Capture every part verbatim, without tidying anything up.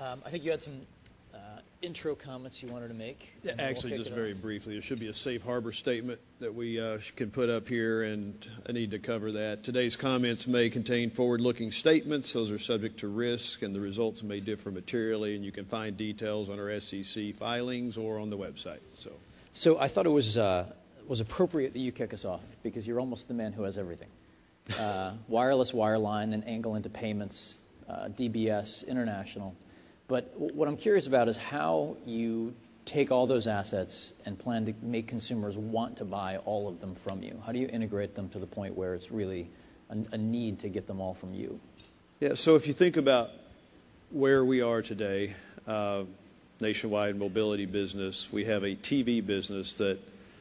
Um, I think you had some uh, intro comments you wanted to make. Yeah, actually, we'll just very off. briefly, there should be a safe harbor statement that we uh, can put up here, and I need to cover that. Today's comments may contain forward-looking statements. Those are subject to risk, and the results may differ materially, and you can find details on our S E C filings or on the website. So, so I thought it was, uh, was appropriate that you kick us off, because you're almost the man who has everything. Uh, wireless, wireline, and angle into payments, uh, D B S, international. But what I'm curious about is how you take all those assets and plan to make consumers want to buy all of them from you. How do you integrate them to the point where it's really a, a need to get them all from you? Yeah, so if you think about where we are today, uh, nationwide mobility business, we have a T V business that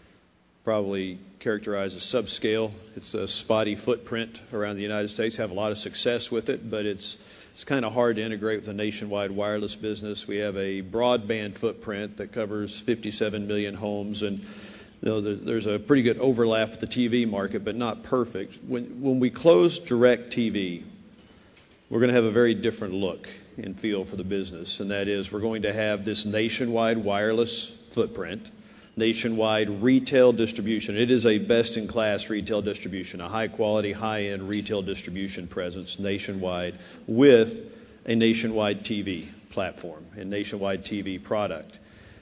probably characterized as subscale. It's a spotty footprint around the United States, have a lot of success with it, but it's It's kind of hard to integrate with a nationwide wireless business. We have a broadband footprint that covers fifty-seven million homes, and you know, there's a pretty good overlap with the T V market, but not perfect. When, when we close DirecTV, we're going to have a very different look and feel for the business, and that is we're going to have this nationwide wireless footprint, nationwide retail distribution. It is a best-in-class retail distribution, a high-quality, high-end retail distribution presence nationwide with a nationwide T V platform and nationwide T V product.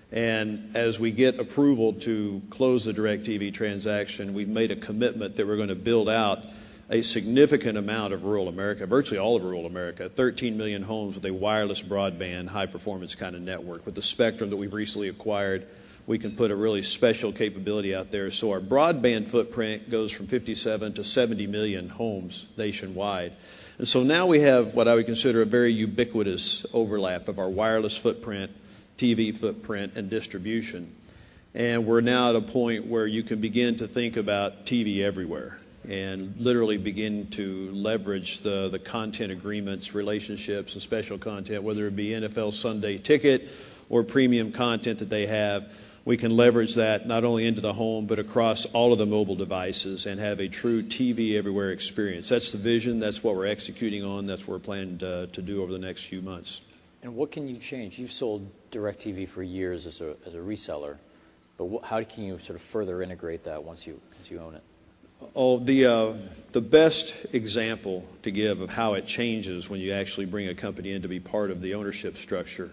And as we get approval to close the DirecTV transaction, we've made a commitment that we're going to build out a significant amount of rural America, virtually all of rural America, thirteen million homes with a wireless broadband, high-performance kind of network. With the spectrum that we've recently acquired, we can put a really special capability out there. So our broadband footprint goes from fifty-seven to seventy million homes nationwide. And so now we have what I would consider a very ubiquitous overlap of our wireless footprint, T V footprint, and distribution. And we're now at a point where you can begin to think about T V everywhere and literally begin to leverage the, the content agreements, relationships, and special content, whether it be N F L Sunday Ticket or premium content that they have. We can leverage that not only into the home, but across all of the mobile devices and have a true T V everywhere experience. That's the vision. That's what we're executing on. That's what we're planning to, to do over the next few months. And what can you change? You've sold DirecTV for years as a, as a reseller, but what, how can you sort of further integrate that once you, once you own it? Oh, the, uh, the best example to give of how it changes when you actually bring a company in to be part of the ownership structure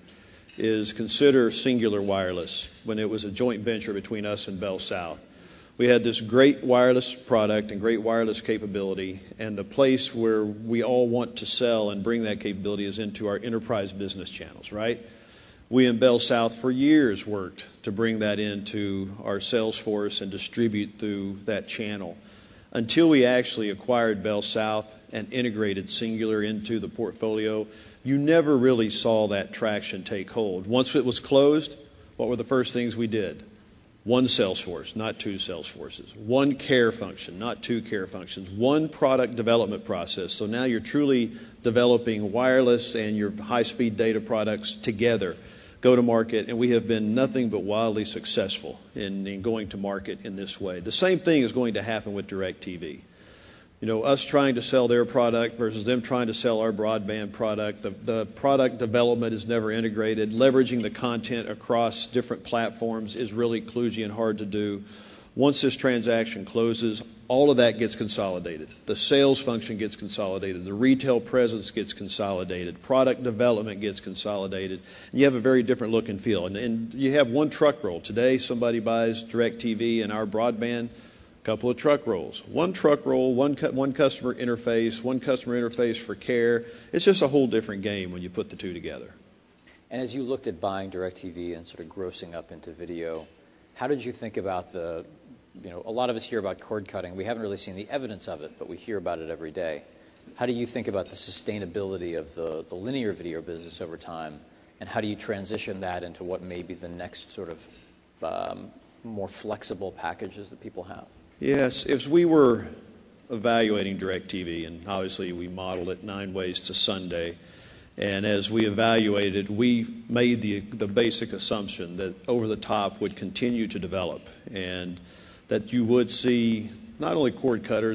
is consider Cingular Wireless when it was a joint venture between us and Bell South. We had this great wireless product and great wireless capability, and the place where we all want to sell and bring that capability is into our enterprise business channels, right? We in Bell South for years worked to bring that into our sales force and distribute through that channel until we actually acquired Bell South and integrated Cingular into the portfolio. You never really saw that traction take hold. Once it was closed, what were the first things we did? One sales force, not two sales forces. One care function, not two care functions. One product development process. So now you're truly developing wireless and your high-speed data products together, go to market, and we have been nothing but wildly successful in, in going to market in this way. The same thing is going to happen with DirecTV. You know, us trying to sell their product versus them trying to sell our broadband product. The, the product development is never integrated. Leveraging the content across different platforms is really kludgy and hard to do. Once this transaction closes, all of that gets consolidated. The sales function gets consolidated. The retail presence gets consolidated. Product development gets consolidated. And you have a very different look and feel. And, and you have one truck roll. Today, somebody buys DirecTV and our broadband, couple of truck rolls. One truck roll, one cu- one customer interface, one customer interface for care. It's just a whole different game when you put the two together. And as you looked at buying DirecTV and sort of grossing up into video, how did you think about the, you know, a lot of us hear about cord cutting. We haven't really seen the evidence of it, but we hear about it every day. How do you think about the sustainability of the, the linear video business over time, and how do you transition that into what may be the next sort of um, more flexible packages that people have? Yes, if we were evaluating DirecTV, and obviously we modeled it nine ways to Sunday, and as we evaluated, we made the, the basic assumption that over-the-top would continue to develop and that you would see not only cord cutters, but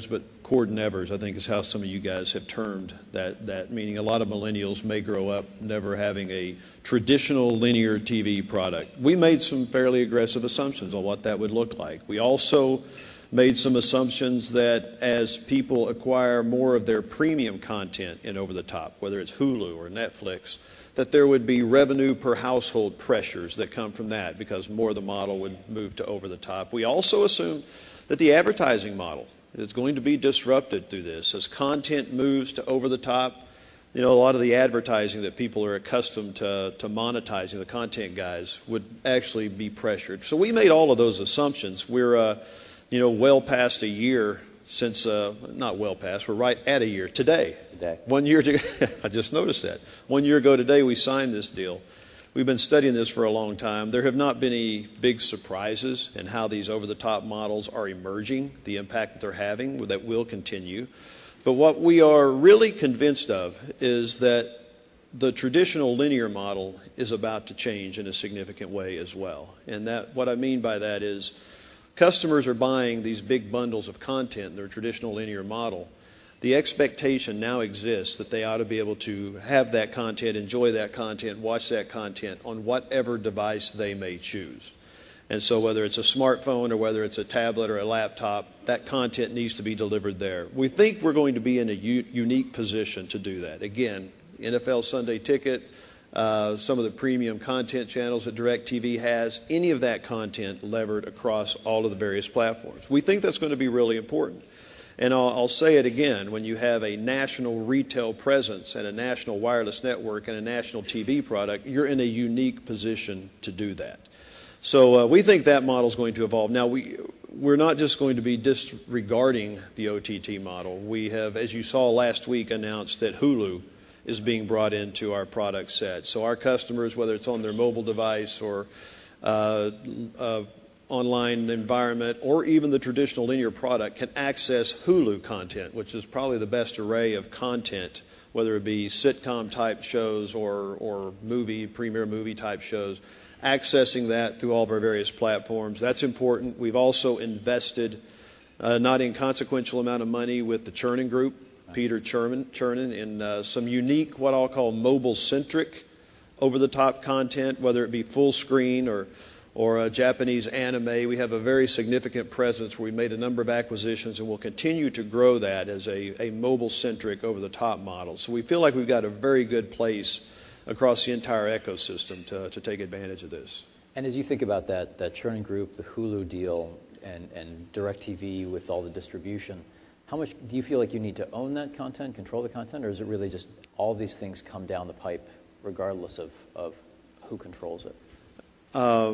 cord nevers, I think is how some of you guys have termed that, that, meaning a lot of millennials may grow up never having a traditional linear T V product. We made some fairly aggressive assumptions on what that would look like. We also made some assumptions that as people acquire more of their premium content in over-the-top, whether it's Hulu or Netflix, that there would be revenue per household pressures that come from that because more of the model would move to over-the-top. We also assumed that the advertising model is going to be disrupted through this. As content moves to over-the-top, you know, a lot of the advertising that people are accustomed to, to monetizing, the content guys, would actually be pressured. So we made all of those assumptions. We're, uh, you know, well past a year since, uh, not well past, we're right at a year today. Today. One year ago, I just noticed that. One year ago today, we signed this deal. We've been studying this for a long time. There have not been any big surprises in how these over-the-top models are emerging, the impact that they're having, that will continue. But what we are really convinced of is that the traditional linear model is about to change in a significant way as well. And that, what I mean by that is customers are buying these big bundles of content in their traditional linear model. The expectation now exists that they ought to be able to have that content, enjoy that content, watch that content on whatever device they may choose. And so whether it's a smartphone or whether it's a tablet or a laptop, that content needs to be delivered there. We think we're going to be in a u- unique position to do that. Again, N F L Sunday Ticket, uh, some of the premium content channels that DirecTV has, any of that content levered across all of the various platforms. We think that's going to be really important. And I'll, I'll say it again, when you have a national retail presence and a national wireless network and a national T V product, you're in a unique position to do that. So uh, we think that model is going to evolve. Now, we, we're not just going to be disregarding the O T T model. We have, as you saw last week, announced that Hulu is being brought into our product set. So our customers, whether it's on their mobile device or uh, uh, online environment or even the traditional linear product, can access Hulu content, which is probably the best array of content, whether it be sitcom type shows or, or movie, premiere movie type shows, accessing that through all of our various platforms. That's important. We've also invested uh, not inconsequential amount of money with the Chernin Group, Peter Chernin, Chernin in uh, some unique, what I'll call mobile-centric, over-the-top content, whether it be full screen or or a Japanese anime. We have a very significant presence where we made a number of acquisitions and will continue to grow that as a, a mobile-centric, over-the-top model. So we feel like we've got a very good place across the entire ecosystem to, to take advantage of this. And as you think about that, that Chernin Group, the Hulu deal, and, and DirecTV with all the distribution, how much do you feel like you need to own that content, control the content, or is it really just all these things come down the pipe regardless of, of who controls it? Uh,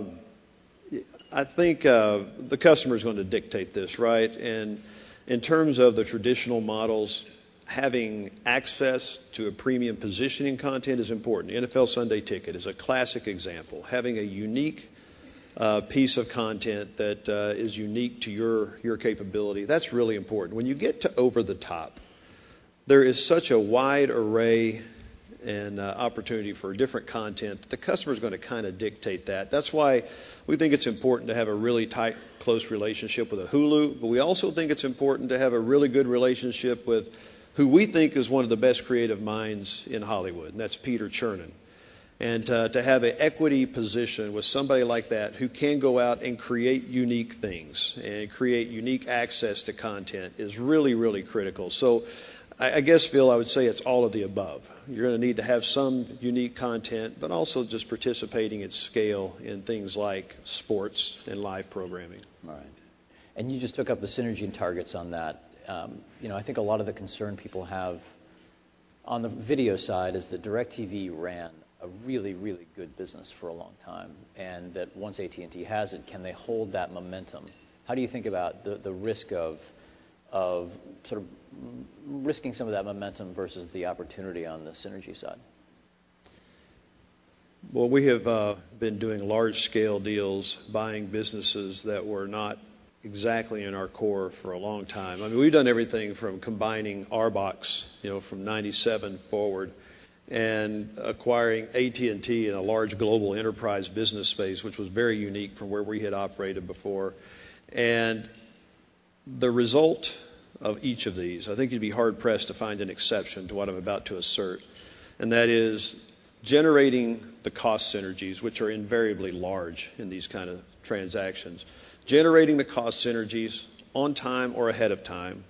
I think uh, the customer is going to dictate this, right? And in terms of the traditional models, having access to a premium positioning content is important. The N F L Sunday Ticket is a classic example. Having a unique uh, piece of content that uh, is unique to your, your capability, that's really important. When you get to over the top, there is such a wide array and uh, opportunity for different content. The customer is going to kind of dictate that. That's why we think it's important to have a really tight, close relationship with a Hulu, but we also think it's important to have a really good relationship with who we think is one of the best creative minds in Hollywood, and that's Peter Chernin. And uh, to have an equity position with somebody like that who can go out and create unique things and create unique access to content is really, really critical. So I guess, Phil, I would say it's all of the above. You're going to need to have some unique content, but also just participating at scale in things like sports and live programming. All right. And you just took up the synergy and targets on that. Um, you know, I think a lot of the concern people have on the video side is that DirecTV ran a really, really good business for a long time, and that once A T and T has it, can they hold that momentum? How do you think about the, the risk of of sort of risking some of that momentum versus the opportunity on the synergy side? Well, we have uh, been doing large-scale deals, buying businesses that were not exactly in our core for a long time. I mean, we've done everything from combining Arbox, you know, from ninety-seven forward, and acquiring A T and T in a large global enterprise business space, which was very unique from where we had operated before. And the result of each of these. I think you'd be hard-pressed to find an exception to what I'm about to assert, and that is generating the cost synergies, which are invariably large in these kind of transactions, generating the cost synergies on time or ahead of time,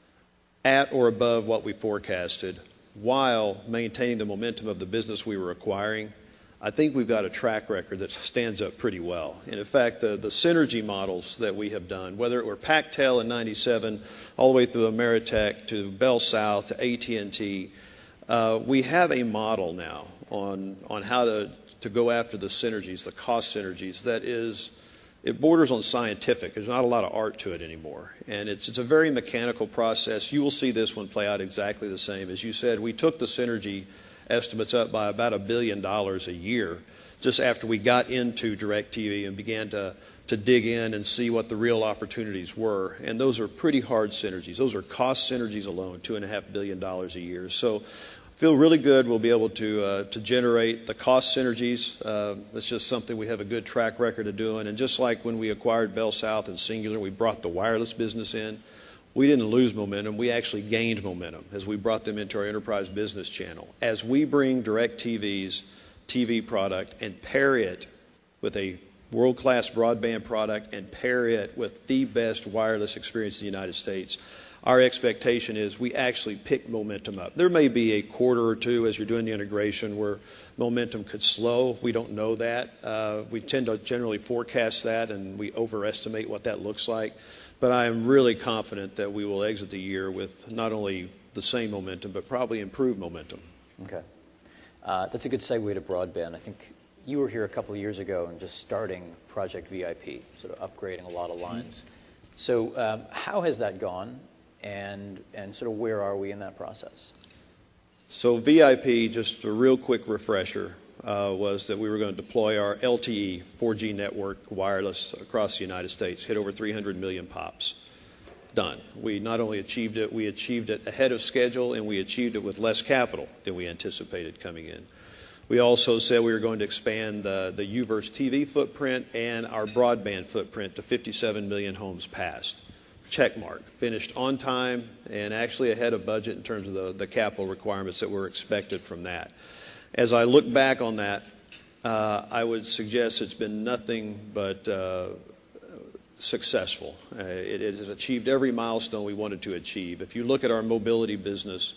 at or above what we forecasted, while maintaining the momentum of the business we were acquiring. I think we've got a track record that stands up pretty well. And in fact, the, the synergy models that we have done, whether it were Pactel in ninety-seven, all the way through Ameritech to Bell South to A T and T, uh, we have a model now on, on how to, to go after the synergies, the cost synergies, that is, it borders on scientific. There's not a lot of art to it anymore. And it's, it's a very mechanical process. You will see this one play out exactly the same. As you said, we took the synergy estimates up by about a billion dollars a year just after we got into DirecTV and began to, to dig in and see what the real opportunities were. And those are pretty hard synergies. Those are cost synergies alone, two and a half billion dollars a year. So feel really good we'll be able to uh, to generate the cost synergies. Uh, that's just something we have a good track record of doing. And just like when we acquired Bell South and Cingular, we brought the wireless business in. We didn't lose momentum. We actually gained momentum as we brought them into our enterprise business channel. As we bring DirecTV's T V product and pair it with a world-class broadband product and pair it with the best wireless experience in the United States, our expectation is we actually pick momentum up. There may be a quarter or two as you're doing the integration where momentum could slow. We don't know that. Uh, we tend to generally forecast that, and we overestimate what that looks like. But I am really confident that we will exit the year with not only the same momentum, but probably improved momentum. Okay. Uh, that's a good segue to broadband. I think you were here a couple of years ago and just starting Project V I P, sort of upgrading a lot of lines. Mm-hmm. So um, how has that gone, and, and sort of where are we in that process? So V I P, just a real quick refresher, Uh, was that we were going to deploy our L T E four G network wireless across the United States, hit over three hundred million pops. Done. We not only achieved it, we achieved it ahead of schedule, and we achieved it with less capital than we anticipated coming in. We also said we were going to expand the, the U verse T V footprint and our broadband footprint to fifty-seven million homes passed. Check mark. Finished on time and actually ahead of budget in terms of the, the capital requirements that were expected from that. As I look back on that, uh, I would suggest it's been nothing but uh, successful. Uh, it, it has achieved every milestone we wanted to achieve. If you look at our mobility business,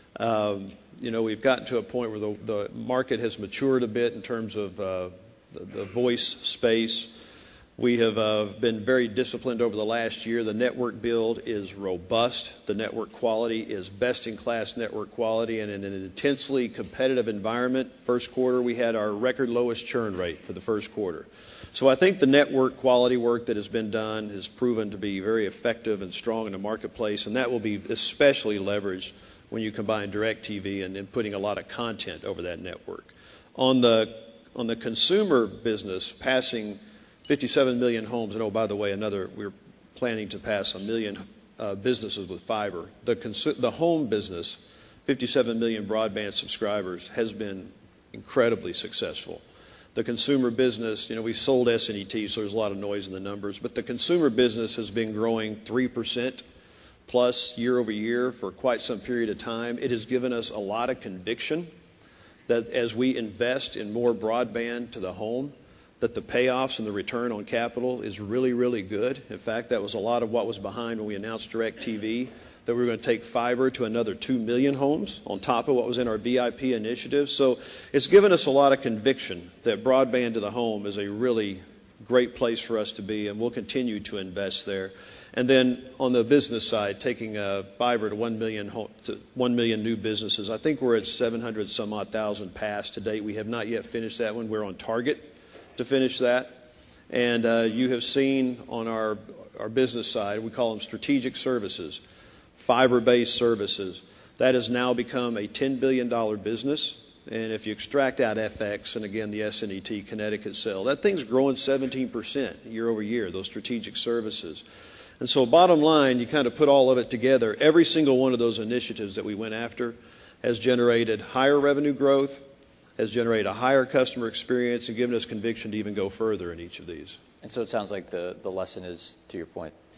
um, you know, we've gotten to a point where the, the market has matured a bit in terms of uh, the, the voice space. We have uh, been very disciplined over the last year. The network build is robust. The network quality is best-in-class network quality. And in an intensely competitive environment, first quarter we had our record lowest churn rate for the first quarter. So I think the network quality work that has been done has proven to be very effective and strong in the marketplace, and that will be especially leveraged when you combine DirecTV and, and putting a lot of content over that network. On the, on the consumer business, passing fifty-seven million homes, and oh, by the way, another, we're planning to pass a million uh, businesses with fiber. The, consu- the home business, fifty-seven million broadband subscribers, has been incredibly successful. The consumer business, you know, we sold S N E T, so there's a lot of noise in the numbers, but the consumer business has been growing three percent plus year over year for quite some period of time. It has given us a lot of conviction that as we invest in more broadband to the home, that the payoffs and the return on capital is really, really good. In fact, that was a lot of what was behind when we announced DirecTV, that we were going to take fiber to another two million homes on top of what was in our V I P initiative. So it's given us a lot of conviction that broadband to the home is a really great place for us to be, and we'll continue to invest there. And then on the business side, taking uh, fiber to one million, home, to one million new businesses. I think we're at seven hundred some odd thousand passed to date. We have not yet finished that one. We're on target to finish that. And uh, you have seen on our, our business side, we call them strategic services, fiber-based services. That has now become a ten billion dollars business. And if you extract out F X and, again, the S N E T Connecticut sale, that thing's growing seventeen percent year over year, those strategic services. And so bottom line, you kind of put all of it together. Every single one of those initiatives that we went after has generated higher revenue growth, has generated a higher customer experience, and given us conviction to even go further in each of these. And so it sounds like the, the lesson is, to your point,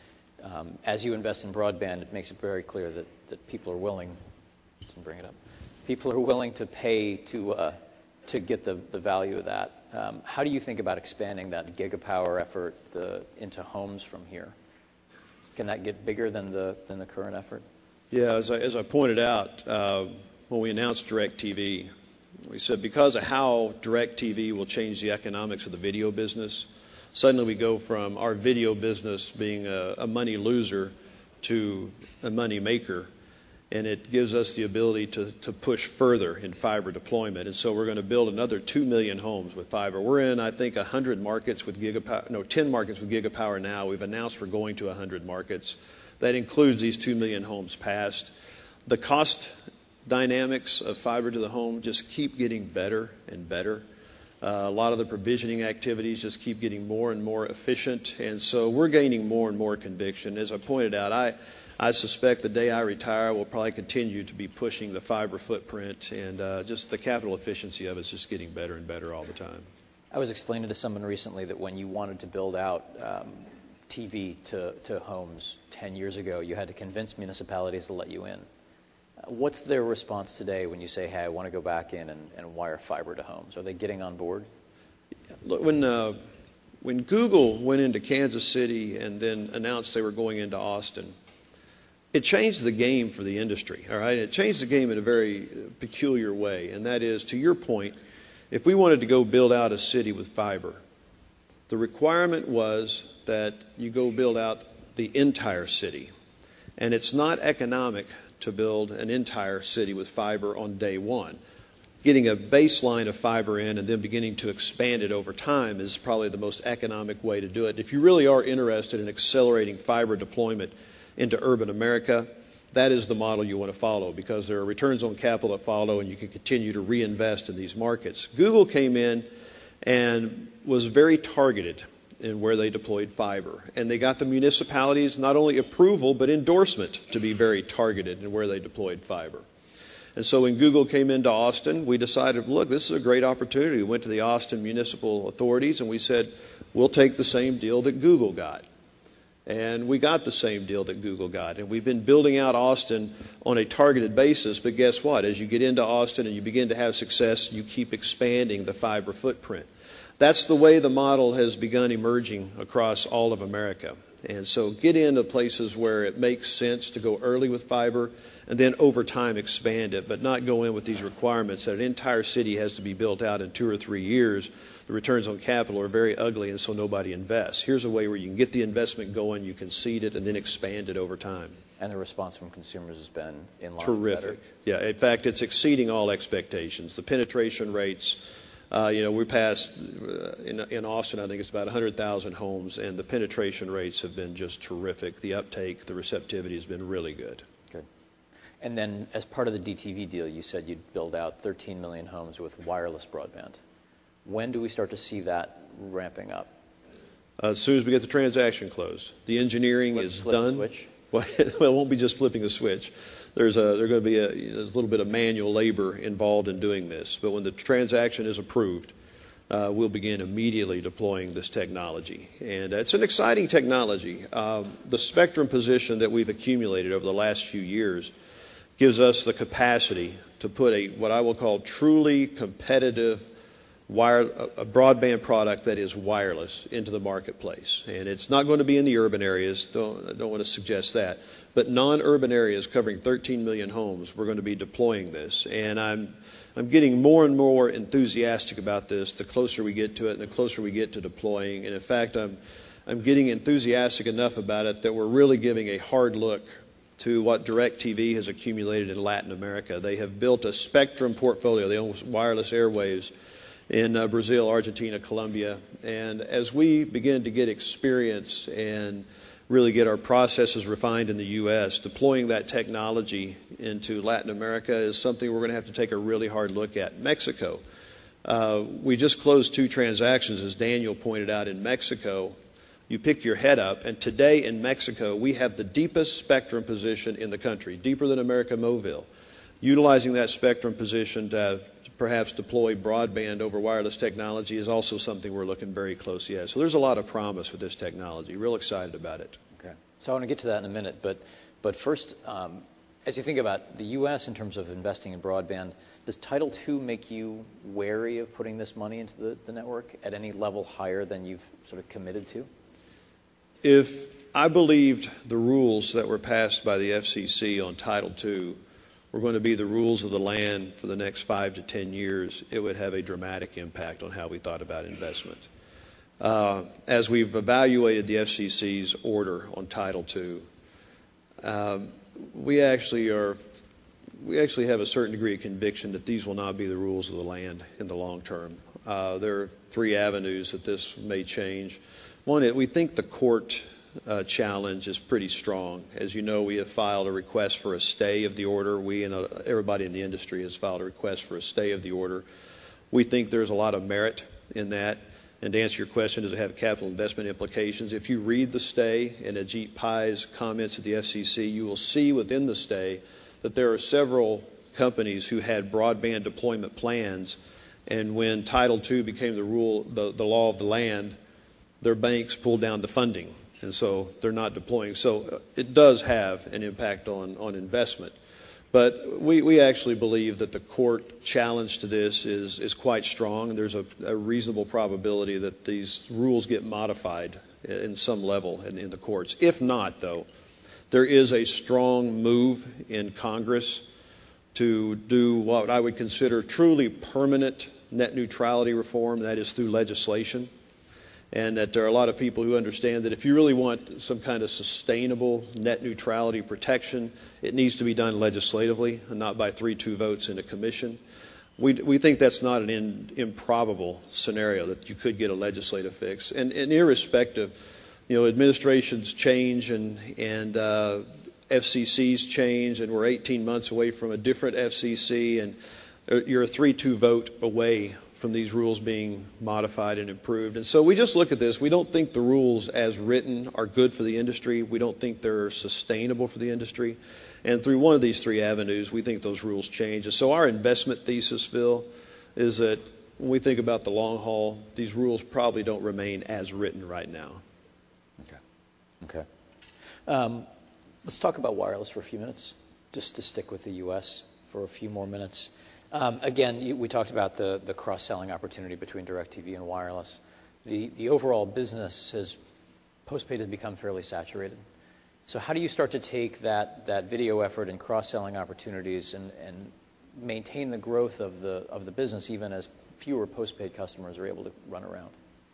Um, as you invest in broadband, it makes it very clear that, that people are willing, to bring it up, people are willing to pay to uh, to get the, the value of that. Um, how do you think about expanding that gigapower effort the, into homes from here? Can that get bigger than the than the current effort? Yeah, as I, as I pointed out, uh, when we announced DirecTV, we said because of how DirecTV will change the economics of the video business, suddenly we go from our video business being a, a money loser to a money maker. And it gives us the ability to, to push further in fiber deployment. And so we're going to build another two million homes with fiber. We're in, I think, one hundred markets with gigapower, no, ten markets with gigapower now. We've announced we're going to one hundred markets. That includes these two million homes passed. The cost dynamics of fiber to the home just keep getting better and better. Uh, a lot of the provisioning activities just keep getting more and more efficient. And so we're gaining more and more conviction. As I pointed out, I... I suspect the day I retire, we'll probably continue to be pushing the fiber footprint, and uh, just the capital efficiency of it is just getting better and better all the time. I was explaining to someone recently that when you wanted to build out um, T V to, to homes ten years ago, you had to convince municipalities to let you in. Uh, what's their response today when you say, hey, I want to go back in and, and wire fiber to homes? Are they getting on board? Look, when, uh, when Google went into Kansas City and then announced they were going into Austin, it changed the game for the industry, all right? It changed the game in a very peculiar way, and that is, to your point, if we wanted to go build out a city with fiber, the requirement was that you go build out the entire city. And it's not economic to build an entire city with fiber on day one. Getting a baseline of fiber in and then beginning to expand it over time is probably the most economic way to do it. If you really are interested in accelerating fiber deployment into urban America, that is the model you want to follow, because there are returns on capital that follow and you can continue to reinvest in these markets. Google came in and was very targeted in where they deployed fiber. And they got the municipalities not only approval but endorsement to be very targeted in where they deployed fiber. And so when Google came into Austin, we decided, look, this is a great opportunity. We went to the Austin municipal authorities and we said, we'll take the same deal that Google got. And we got the same deal that Google got. And we've been building out Austin on a targeted basis. But guess what? As you get into Austin and you begin to have success, you keep expanding the fiber footprint. That's the way the model has begun emerging across all of America. And so get into places where it makes sense to go early with fiber and then over time expand it, but not go in with these requirements that an entire city has to be built out in two or three years. The returns on capital are very ugly, and so nobody invests. Here's a way where you can get the investment going, you can seed it, and then expand it over time. And the response from consumers has been in line. Terrific. Better. Yeah, in fact, it's exceeding all expectations. The penetration rates, uh, you know, we passed, uh, in, in Austin, I think it's about one hundred thousand homes, and the penetration rates have been just terrific. The uptake, the receptivity has been really good. Good. And then as part of the D T V deal, you said you'd build out thirteen million homes with wireless broadband. When do we start to see that ramping up? Uh, as soon as we get the transaction closed. The engineering Flip, is flip done. The switch? Well, it won't be just flipping a switch. There's a there's going to be a, there's a little bit of manual labor involved in doing this. But when the transaction is approved, uh, we'll begin immediately deploying this technology. And it's an exciting technology. Um, the spectrum position that we've accumulated over the last few years gives us the capacity to put a what I will call truly competitive Wire, a broadband product that is wireless into the marketplace. And it's not going to be in the urban areas. Don't, I don't want to suggest that. But non-urban areas covering thirteen million homes, we're going to be deploying this. And I'm, I'm getting more and more enthusiastic about this the closer we get to it and the closer we get to deploying. And in fact, I'm, I'm getting enthusiastic enough about it that we're really giving a hard look to what DirecTV has accumulated in Latin America. They have built a spectrum portfolio. They own wireless airwaves in uh, Brazil, Argentina, Colombia. And as we begin to get experience and really get our processes refined in the U S, deploying that technology into Latin America is something we're going to have to take a really hard look at. Mexico. Uh, we just closed two transactions, as Daniel pointed out, in Mexico. You pick your head up, and today in Mexico, we have the deepest spectrum position in the country, deeper than América Móvil. Utilizing that spectrum position to perhaps deploy broadband over wireless technology is also something we're looking very closely at. So there's a lot of promise with this technology. Real excited about it. Okay. So I want to get to that in a minute, but but first, um, as you think about the U S in terms of investing in broadband, does Title two make you wary of putting this money into the, the network at any level higher than you've sort of committed to? If I believed the rules that were passed by the F C C on Title two were going to be the rules of the land for the next five to ten years, it would have a dramatic impact on how we thought about investment. Uh, as we've evaluated the F C C's order on Title two, um, we actually are we actually have a certain degree of conviction that these will not be the rules of the land in the long term. Uh, there are three avenues that this may change. One, we think the court uh, challenge is pretty strong. As you know, we have filed a request for a stay of the order. We and uh, everybody in the industry has filed a request for a stay of the order. We think there's a lot of merit in that. And to answer your question, does it have capital investment implications? If you read the stay and Ajit Pai's comments at the F C C, you will see within the stay that there are several companies who had broadband deployment plans, and when Title two became the rule, the, the law of the land, their banks pulled down the funding, and so they're not deploying. So it does have an impact on, on investment. But we, we actually believe that the court challenge to this is, is quite strong, and there's a, a reasonable probability that these rules get modified in some level in, in the courts. If not, though, there is a strong move in Congress to do what I would consider truly permanent net neutrality reform, that is through legislation. And that there are a lot of people who understand that if you really want some kind of sustainable net neutrality protection, it needs to be done legislatively and not by three two votes in a commission. We, we think that's not an in, improbable scenario, that you could get a legislative fix. And, and irrespective, you know, administrations change and, and uh, F C Cs change, and we're eighteen months away from a different F C C, and you're a three two vote away from these rules being modified and improved. And so we just look at this. We don't think the rules as written are good for the industry. We don't think they're sustainable for the industry. And through one of these three avenues, we think those rules change. And so our investment thesis, Phil, is that when we think about the long haul, these rules probably don't remain as written right now. Okay. Okay. Um, let's talk about wireless for a few minutes, just to stick with the U S for a few more minutes. Um, again, you, we talked about the, the cross-selling opportunity between DirecTV and wireless. The, the overall business has, postpaid has become fairly saturated. So how do you start to take that, that video effort and cross-selling opportunities and, and maintain the growth of the, of the business even as fewer postpaid customers are able to run around?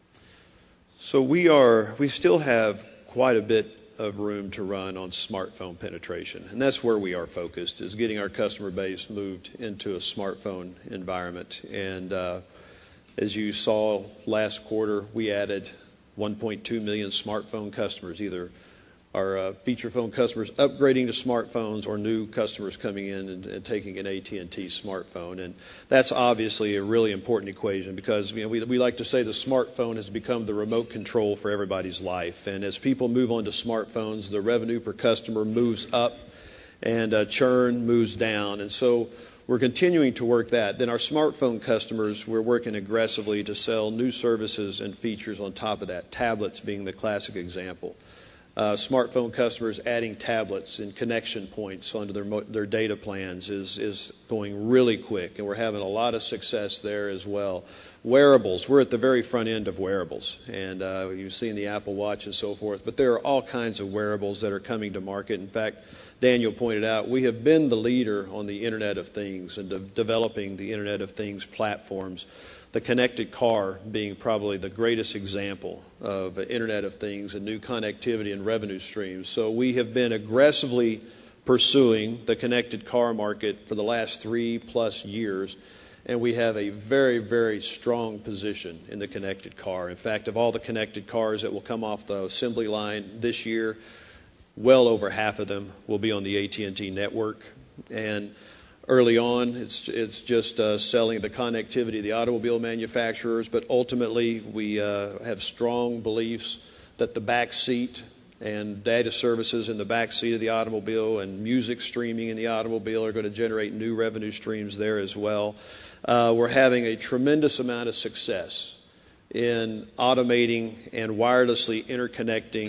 So we are, we still have quite a bit of room to run on smartphone penetration. And that's where we are focused, is getting our customer base moved into a smartphone environment. And uh, as you saw last quarter, we added one point two million smartphone customers, either our uh, feature phone customers upgrading to smartphones or new customers coming in and, and taking an A T and T smartphone. And that's obviously a really important equation because, you know, we, we like to say the smartphone has become the remote control for everybody's life. And as people move on to smartphones, the revenue per customer moves up and uh, churn moves down. And so we're continuing to work that. Then our smartphone customers, we're working aggressively to sell new services and features on top of that, tablets being the classic example. Uh, smartphone customers adding tablets and connection points onto their mo- their data plans is is going really quick, and we're having a lot of success there as well. Wearables, we're at the very front end of wearables, and uh, you've seen the Apple Watch and so forth, but there are all kinds of wearables that are coming to market. In fact, Daniel pointed out, we have been the leader on the Internet of Things and de- developing the Internet of Things platforms. The connected car being probably the greatest example of Internet of Things and new connectivity and revenue streams. So we have been aggressively pursuing the connected car market for the last three plus years, and we have a very, very strong position in the connected car. In fact, of all the connected cars that will come off the assembly line this year, well over half of them will be on the A T and T network. And early on, it's it's just uh, selling the connectivity of the automobile manufacturers, but ultimately we uh, have strong beliefs that the back seat and data services in the back seat of the automobile and music streaming in the automobile are going to generate new revenue streams there as well. Uh, we're having a tremendous amount of success in automating and wirelessly interconnecting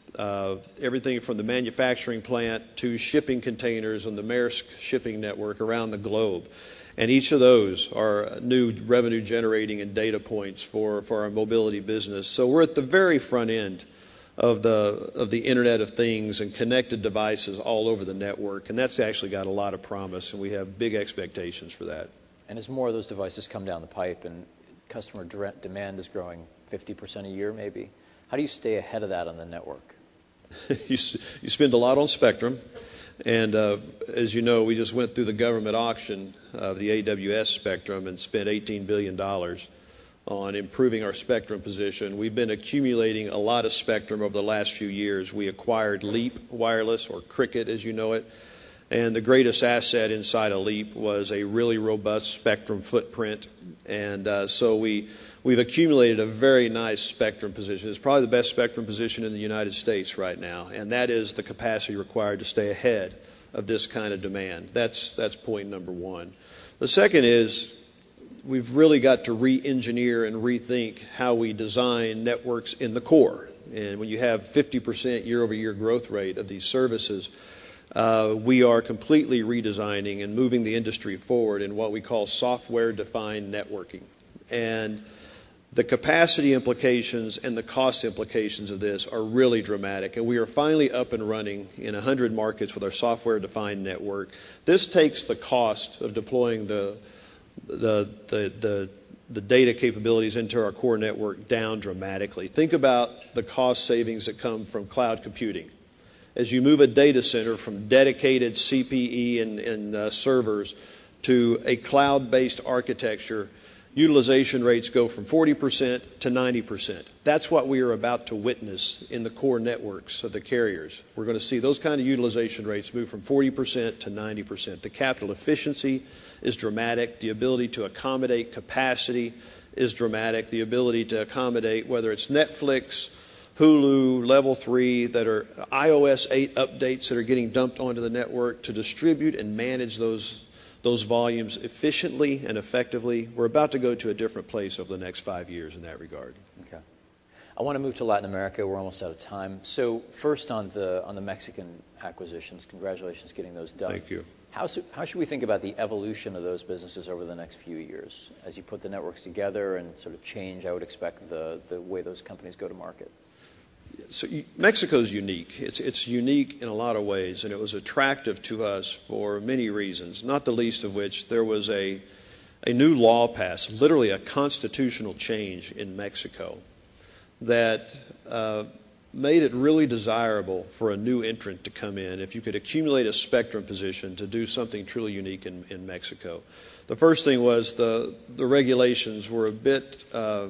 Uh, everything from the manufacturing plant to shipping containers on the Maersk shipping network around the globe. And each of those are new revenue generating and data points for, for our mobility business. So we're at the very front end of the of the Internet of Things and connected devices all over the network. And that's actually got a lot of promise, and we have big expectations for that. And as more of those devices come down the pipe and customer demand is growing fifty percent a year maybe, how do you stay ahead of that on the network? you, you spend a lot on spectrum. And uh, as you know, we just went through the government auction of the A W S spectrum and spent eighteen billion dollars on improving our spectrum position. We've been accumulating a lot of spectrum over the last few years. We acquired Leap Wireless, or Cricket as you know it, and the greatest asset inside of Leap was a really robust spectrum footprint. And uh, so we, we've accumulated a very nice spectrum position. It's probably the best spectrum position in the United States right now, and that is the capacity required to stay ahead of this kind of demand. That's, that's point number one. The second is we've really got to re-engineer and rethink how we design networks in the core. And when you have fifty percent year-over-year growth rate of these services, uh, we are completely redesigning and moving the industry forward in what we call software-defined networking. And the capacity implications and the cost implications of this are really dramatic. And we are finally up and running in one hundred markets with our software-defined network. This takes the cost of deploying the The, the, the, the data capabilities into our core network down dramatically. Think about the cost savings that come from cloud computing. As you move a data center from dedicated C P E and, and uh, servers to a cloud-based architecture, utilization rates go from forty percent to ninety percent. That's what we are about to witness in the core networks of the carriers. We're going to see those kind of utilization rates move from forty percent to ninety percent. The capital efficiency is dramatic. The ability to accommodate capacity is dramatic. The ability to accommodate, whether it's Netflix, Hulu, Level three, that are i O S eight updates that are getting dumped onto the network, to distribute and manage those those volumes efficiently and effectively. We're about to go to a different place over the next five years in that regard. Okay. I want to move to Latin America. We're almost out of time. So first on the on the Mexican acquisitions, congratulations getting those done. Thank you. How, so, how should we think about the evolution of those businesses over the next few years? As you put the networks together and sort of change, I would expect, the, the way those companies go to market. So Mexico's unique. It's, it's unique in a lot of ways, and it was attractive to us for many reasons, not the least of which there was a, a new law passed, literally a constitutional change in Mexico that uh, made it really desirable for a new entrant to come in if you could accumulate a spectrum position to do something truly unique in, in Mexico. The first thing was the, the regulations were a bit uh,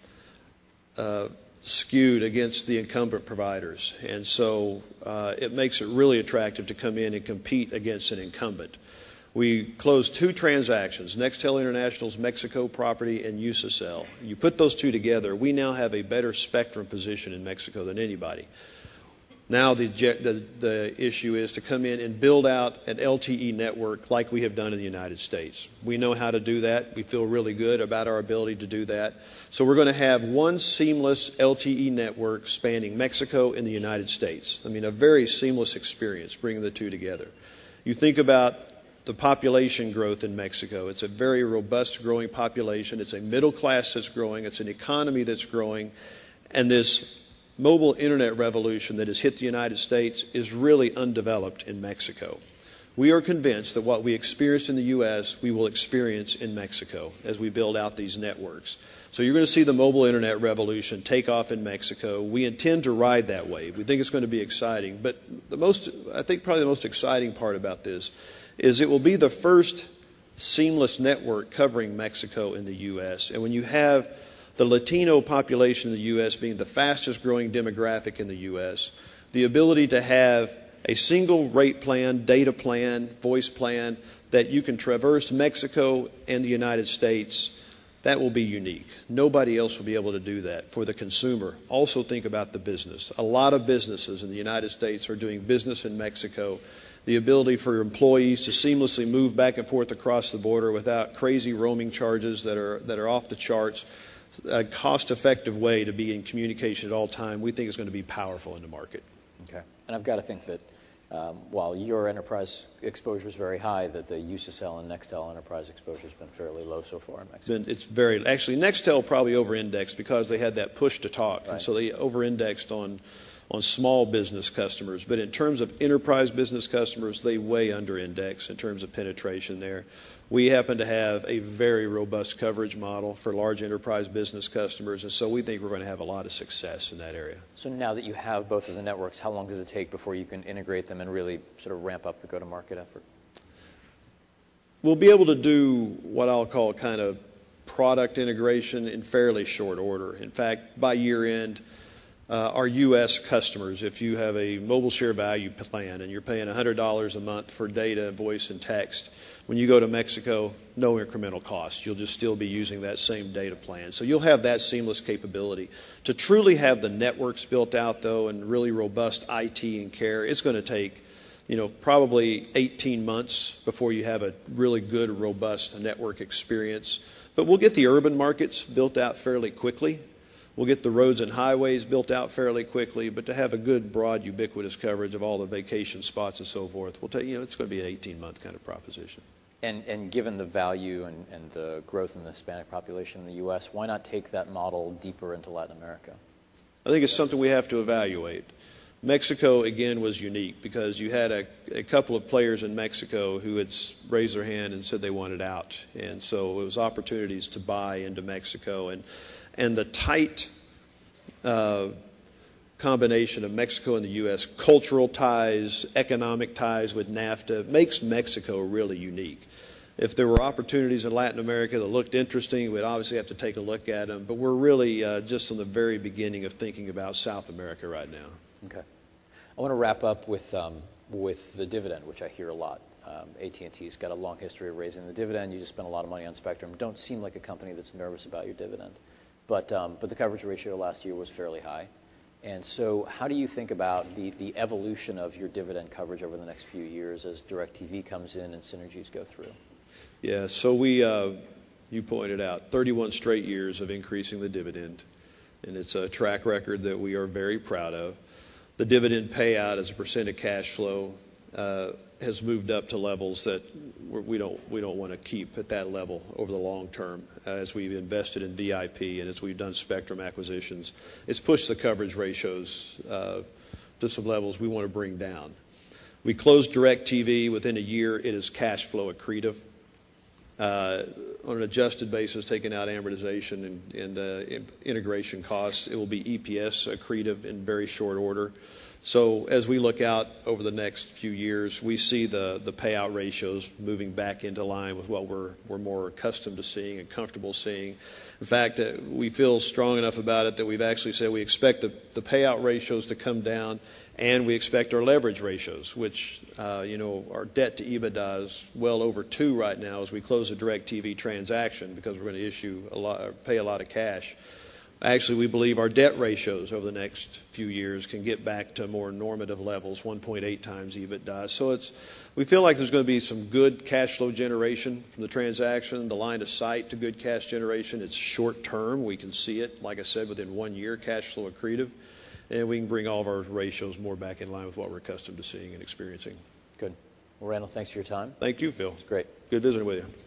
uh, skewed against the incumbent providers, and so uh, it makes it really attractive to come in and compete against an incumbent. We closed two transactions, Nextel International's Mexico property and Usacell. You put those two together, we now have a better spectrum position in Mexico than anybody. Now the, the, the issue is to come in and build out an L T E network like we have done in the United States. We know how to do that. We feel really good about our ability to do that. So we're going to have one seamless L T E network spanning Mexico and the United States. I mean, a very seamless experience bringing the two together. You think about the population growth in Mexico. It's a very robust growing population. It's a middle class that's growing. It's an economy that's growing. And this mobile internet revolution that has hit the United States is really undeveloped in Mexico. We are convinced that what we experienced in the U S, we will experience in Mexico as we build out these networks. So you're going to see the mobile internet revolution take off in Mexico. We intend to ride that wave. We think it's going to be exciting. But the most, I think probably the most exciting part about this is it will be the first seamless network covering Mexico in the U S. And when you have the Latino population in the U S being the fastest growing demographic in the U S, the ability to have a single rate plan, data plan, voice plan that you can traverse Mexico and the United States, that will be unique. Nobody else will be able to do that for the consumer. Also think about the business. A lot of businesses in the United States are doing business in Mexico. The ability for employees to seamlessly move back and forth across the border without crazy roaming charges that are that are off the charts, a cost-effective way to be in communication at all time, we think is going to be powerful in the market. Okay. And I've got to think that um, while your enterprise exposure is very high, that the Usacell and Nextel enterprise exposure has been fairly low so far in Mexico. Been, it's very, actually, Nextel probably over-indexed because they had that push to talk. Right. And so they over-indexed on, on small business customers. But in terms of enterprise business customers, they way under-index in terms of penetration there. We happen to have a very robust coverage model for large enterprise business customers, and so we think we're going to have a lot of success in that area. So now that you have both of the networks, how long does it take before you can integrate them and really sort of ramp up the go-to-market effort? We'll be able to do what I'll call kind of product integration in fairly short order. In fact, by year end, uh, our U S customers, if you have a mobile share value plan and you're paying one hundred dollars a month for data, voice, and text, when you go to Mexico, no incremental cost. You'll just still be using that same data plan. So you'll have that seamless capability. To truly have the networks built out, though, and really robust I T and care, it's going to take, you know, probably eighteen months before you have a really good, robust network experience. But we'll get the urban markets built out fairly quickly. We'll get the roads and highways built out fairly quickly, but to have a good, broad, ubiquitous coverage of all the vacation spots and so forth, we'll take, you know, it's going to be an eighteen-month kind of proposition. And, and given the value and, and the growth in the Hispanic population in the U S, why not take that model deeper into Latin America? I think it's something we have to evaluate. Mexico, again, was unique because you had a, a couple of players in Mexico who had raised their hand and said they wanted out. And so it was opportunities to buy into Mexico. And, and the tight uh, combination of Mexico and the U S, cultural ties, economic ties with NAFTA, makes Mexico really unique. If there were opportunities in Latin America that looked interesting, we'd obviously have to take a look at them. But we're really uh, just on the very beginning of thinking about South America right now. Okay. I want to wrap up with, um, with the dividend, which I hear a lot. Um, A T and T's got a long history of raising the dividend. You just spent a lot of money on spectrum. Don't seem like a company that's nervous about your dividend. But, um, but the coverage ratio last year was fairly high. And so how do you think about the, the evolution of your dividend coverage over the next few years as DirecTV comes in and synergies go through? Yeah, so we, uh, you pointed out, thirty-one straight years of increasing the dividend. And it's a track record that we are very proud of. The dividend payout as a percent of cash flow uh, has moved up to levels that we don't we don't want to keep at that level over the long term. Uh, as we've invested in V I P and as we've done spectrum acquisitions, it's pushed the coverage ratios uh, to some levels we want to bring down. We closed DirecTV within a year. It is cash flow accretive. Uh, on an adjusted basis, taking out amortization and, and uh, integration costs, it will be E P S accretive in very short order. So as we look out over the next few years, we see the, the payout ratios moving back into line with what we're, we're more accustomed to seeing and comfortable seeing. In fact, uh, we feel strong enough about it that we've actually said we expect the, the payout ratios to come down, and we expect our leverage ratios, which, uh, you know, our debt to EBITDA is well over two right now as we close the DirecTV transaction because we're going to issue a lot, or pay a lot of cash. Actually, we believe our debt ratios over the next few years can get back to more normative levels, one point eight times EBITDA. So it's, we feel like there's going to be some good cash flow generation from the transaction. The line of sight to good cash generation, it's short term. We can see it, like I said, within one year, cash flow accretive. And we can bring all of our ratios more back in line with what we're accustomed to seeing and experiencing. Good. Well, Randall, thanks for your time. Thank you, Phil. It's great. Good visiting with you.